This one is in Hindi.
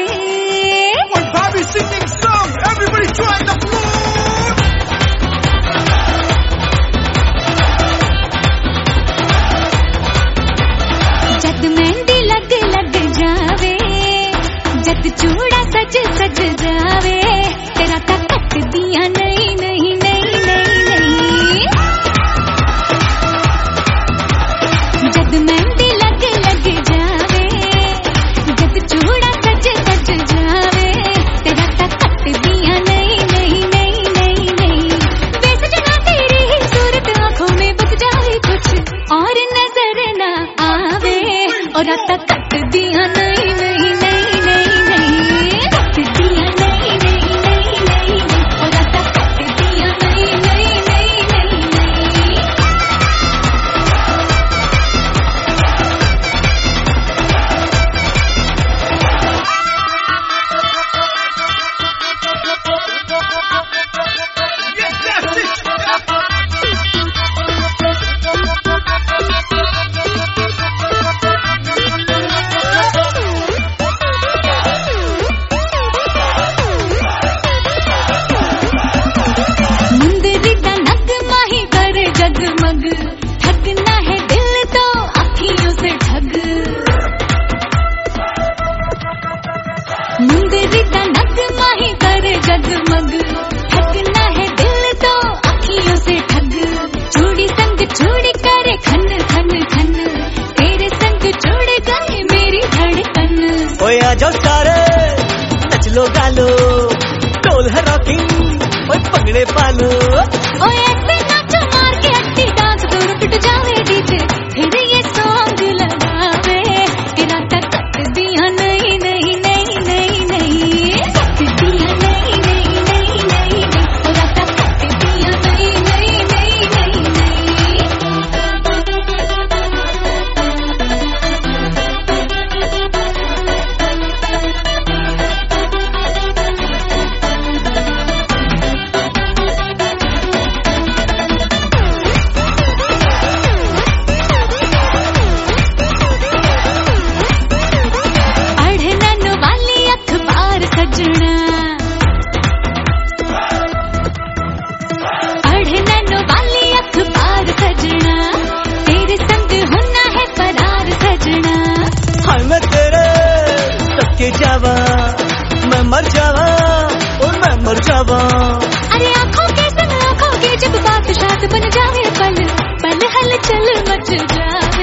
One Bobby singing song, everybody join the floor. जद मेहंदी लग लग जावे, जद चूड़ा सज सज जावे, तेरा तो कट दिया नहीं नहीं नहीं नहीं नहीं। जद मेहंदी लग लग जावे, जद चूड़ा सज सज जावे, तेरा तो कट दिया नहीं नहीं नहीं नहीं नहीं। बेस जना तेरी ही सूरत आंखों में बस जाए कुछ और नजर ना आवे, और रात कट दिया नहीं नहीं नहीं नहीं नहीं। कट दिया नहीं नहीं नहीं नहीं, और रात कट दिया नहीं नहीं नहीं नहीं नहीं। Yes, that's it. मुंदरी दा नगमा ही कर जगमग, ठगना है दिल तो अखियों से ठग। मुंदरी दा नगमा ही कर जगमग, ठगना है दिल तो अखियों से ठग। चूड़ी संग चूड़ी करे खन खन खन, तेरे संग जोड़ गए मेरी धड़कन। ओए आ जाओ सारे नच लो गालो, ढोल है रॉकिंग, ओए पगड़े पालो। ओए ऐसे नाचो मार के अट्टी डांस दूर टूट जावे डीजे, फिर ये सॉन्ग लगावे, तेरा तो कट दिया नहीं नहीं नहीं नहीं नहीं। कट दिया नहीं नहीं नहीं नहीं, तेरा तो कट दिया नहीं नहीं नहीं नहीं नहीं। अढ़नन वाली अखबार सजना, अढ़नन वाली अखबार सजना, तेरे संग होना है फरार सजना। हाय मैं तेरे सबके जावा, मैं मर जावा और मैं मर जावा। अरे आंखों के संग आंखों की जब बात शात बन जाए, पल पल हलचल मच जाए।